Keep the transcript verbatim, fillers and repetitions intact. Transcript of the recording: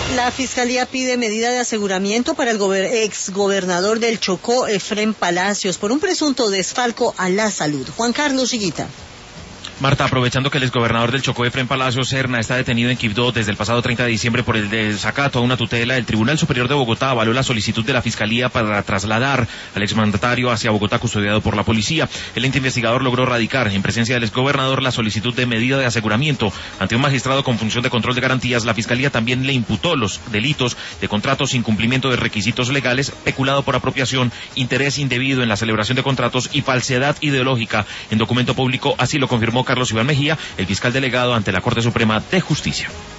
La Fiscalía pide medida de aseguramiento para el gober- exgobernador del Chocó, Efrén Palacios, por un presunto desfalco a la salud. Juan Carlos Higuita. Marta, aprovechando que el exgobernador del Chocó, Efrén Palacios Serna, está detenido en Quibdó desde el pasado treinta de diciembre por el desacato a una tutela, el Tribunal Superior de Bogotá avaló la solicitud de la Fiscalía para trasladar al exmandatario hacia Bogotá custodiado por la policía. El ente investigador logró radicar en presencia del exgobernador la solicitud de medida de aseguramiento. Ante un magistrado con función de control de garantías, la Fiscalía también le imputó los delitos de contratos sin cumplimiento de requisitos legales, peculado por apropiación, interés indebido en la celebración de contratos y falsedad ideológica en documento público. Así lo confirmó Carlos Iván Mejía, el fiscal delegado ante la Corte Suprema de Justicia.